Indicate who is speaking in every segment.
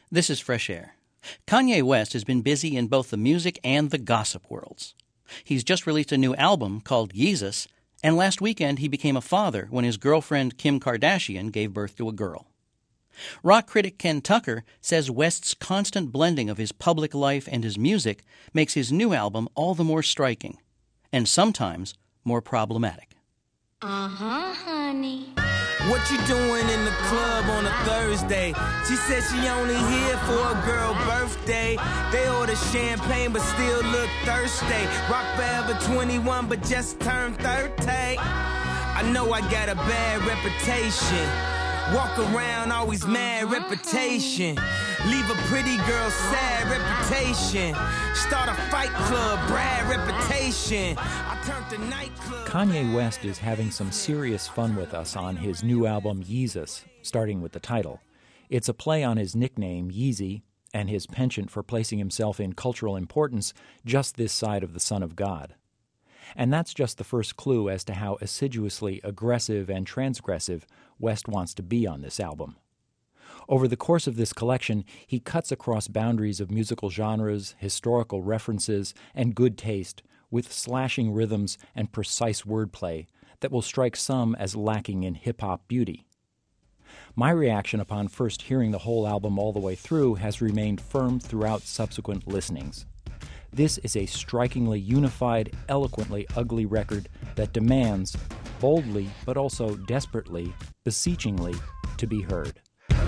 Speaker 1: This is Fresh Air. Kanye West has been busy in both the music and the gossip worlds. He's just released a new album called Yeezus, and last weekend he became a father when his girlfriend Kim Kardashian gave birth to a girl. Rock critic Ken Tucker says West's constant blending of his public life and his music makes his new album all the more striking, and sometimes more problematic.
Speaker 2: Honey.
Speaker 3: What you doing in the club on a Thursday? She said she only here for a girl birthday. They order champagne but still look thirsty. Rock forever 21 but just turned 30. I know I got a bad reputation. Walk around always mad reputation. Leave a pretty girl sad reputation. Start a fight club, Brad reputation. I turned the nightclub.
Speaker 4: Kanye West is having some serious fun with us on his new album Yeezus, starting with the title. It's a play on his nickname Yeezy and his penchant for placing himself in cultural importance just this side of the Son of God. And that's just the first clue as to how assiduously aggressive and transgressive West wants to be on this album. Over the course of this collection, he cuts across boundaries of musical genres, historical references, and good taste, with slashing rhythms and precise wordplay that will strike some as lacking in hip-hop beauty. My reaction upon first hearing the whole album all the way through has remained firm throughout subsequent listenings. This is a strikingly unified, eloquently ugly record that demands, boldly but also desperately, beseechingly, to be heard.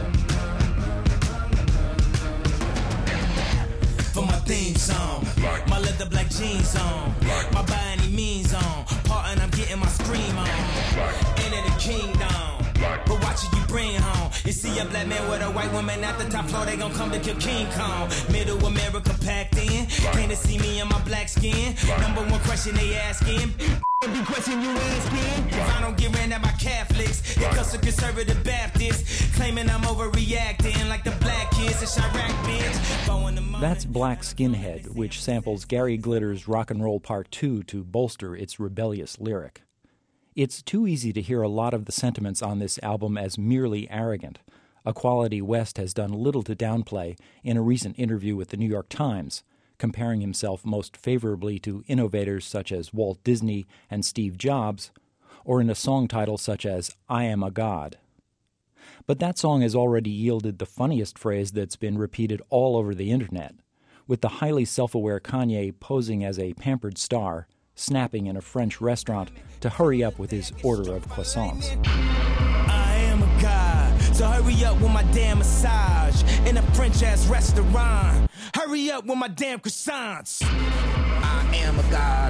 Speaker 3: For my theme song, my leather black jeans on, my by any means on, part and I'm getting my scream on. Enter the kingdom, but watch it you bring home. You see a black man with a white woman at the top floor, they gon' come to kill King Kong. Middle America packed in, came to see me in my black skin. Number one question they asking, be question you asking. If I don't get ran at by Catholics, it comes to conservative Baptists, claiming I'm overreacting like the black kids in Chirac bitch.
Speaker 4: That's Black Skinhead, which samples Gary Glitter's Rock and Roll Part 2 to bolster its rebellious lyric. It's too easy to hear a lot of the sentiments on this album as merely arrogant, a quality West has done little to downplay in a recent interview with the New York Times, comparing himself most favorably to innovators such as Walt Disney and Steve Jobs, or in a song title such as I Am a God. But that song has already yielded the funniest phrase that's been repeated all over the internet, with the highly self-aware Kanye posing as a pampered star, snapping in a French restaurant to hurry up with his order of croissants.
Speaker 3: I am a god, so hurry up with my damn massage in a French-ass restaurant. Hurry up with my damn croissants. I am a god.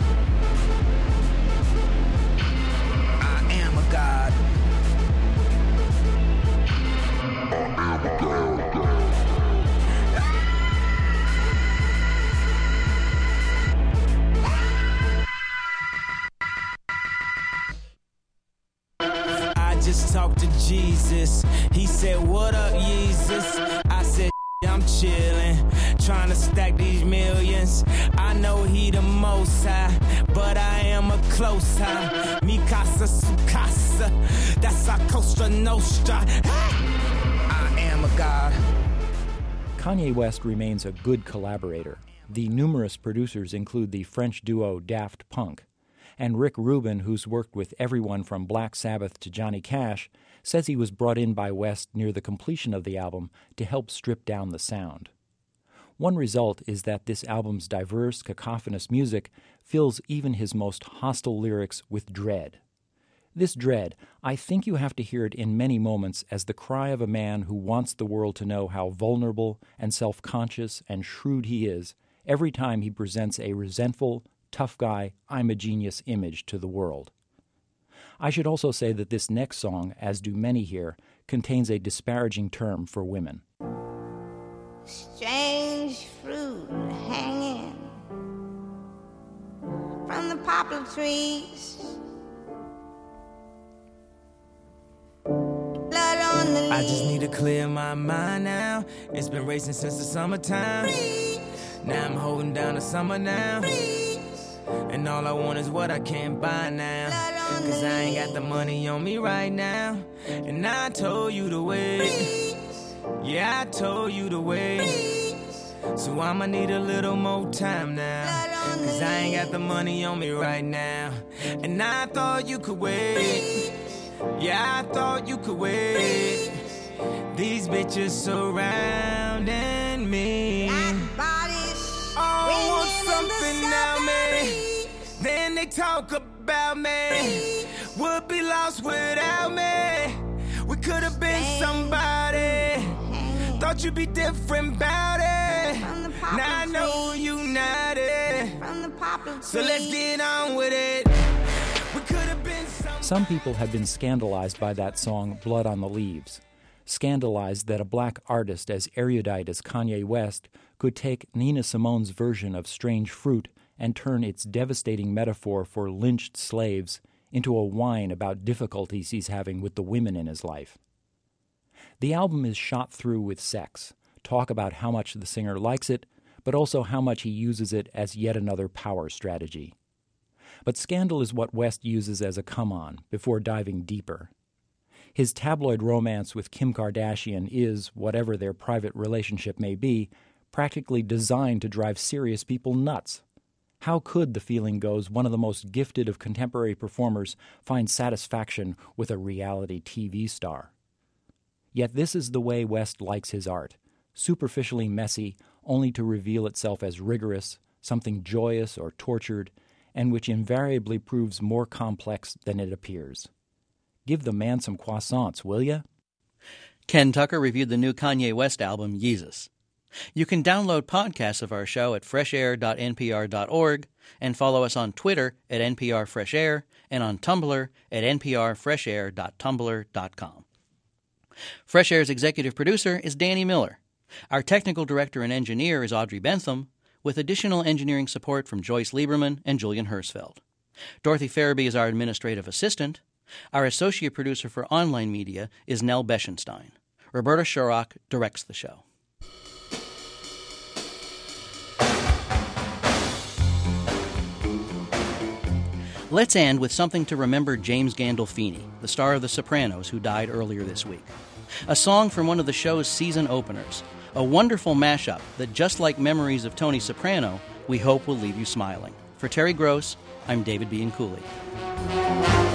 Speaker 3: I am a god. I am a god. Just talked to Jesus. He said, what up, Jesus? I said, I'm chillin', trying to stack these millions. I know he the most high, but I am a close high. Mi casa, su casa, that's our Costa Nostra. I am a god.
Speaker 4: Kanye West remains a good collaborator. The numerous producers include the French duo Daft Punk. And Rick Rubin, who's worked with everyone from Black Sabbath to Johnny Cash, says he was brought in by West near the completion of the album to help strip down the sound. One result is that this album's diverse, cacophonous music fills even his most hostile lyrics with dread. This dread, I think you have to hear it in many moments as the cry of a man who wants the world to know how vulnerable and self-conscious and shrewd he is every time he presents a resentful, tough guy, I'm a genius image to the world. I should also say that this next song, as do many here, contains a disparaging term for women.
Speaker 2: Strange fruit hanging from the poplar trees. Blood on the leaves.
Speaker 3: I just need to clear my mind now. It's been racing since the summertime.
Speaker 2: Freeze.
Speaker 3: Now I'm holding down the summer now.
Speaker 2: Freeze.
Speaker 3: And all I want is what I can't buy now. Cause I ain't got the money on me right now. And I told you to wait.
Speaker 2: Freeze.
Speaker 3: Yeah, I told you to wait. So I'ma need a little more time now. Cause I ain't got the money on me right now. And I thought you could wait. Yeah, I thought you could wait. These bitches surrounding me. I want something now, man. Then they talk about me. Would be lost without me. We could have been somebody. Thought you'd be different about it. Now I know you not it. So let's get on with it. We could have been somebody.
Speaker 4: Some people have been scandalized by that song, Blood on the Leaves. Scandalized that a black artist as erudite as Kanye West could take Nina Simone's version of Strange Fruit and turn its devastating metaphor for lynched slaves into a whine about difficulties he's having with the women in his life. The album is shot through with sex, talk about how much the singer likes it, but also how much he uses it as yet another power strategy. But scandal is what West uses as a come-on before diving deeper. His tabloid romance with Kim Kardashian is, whatever their private relationship may be, practically designed to drive serious people nuts. How could, the feeling goes, one of the most gifted of contemporary performers find satisfaction with a reality TV star? Yet this is the way West likes his art, superficially messy, only to reveal itself as rigorous, something joyous or tortured, and which invariably proves more complex than it appears. Give the man some croissants, will ya?
Speaker 1: Ken Tucker reviewed the new Kanye West album, Yeezus. You can download podcasts of our show at freshair.npr.org and follow us on Twitter at NPRFreshAir and on Tumblr at nprfreshair.tumblr.com. Fresh Air's executive producer is Danny Miller. Our technical director and engineer is Audrey Bentham, with additional engineering support from Joyce Lieberman and Julian Hersfeld. Dorothy Farabee is our administrative assistant. Our associate producer for online media is Nell Beschenstein. Roberta Shurrock directs the show. Let's end with something to remember James Gandolfini, the star of The Sopranos, who died earlier this week. A song from one of the show's season openers, a wonderful mashup that, just like memories of Tony Soprano, we hope will leave you smiling. For Terry Gross, I'm David Bianculli.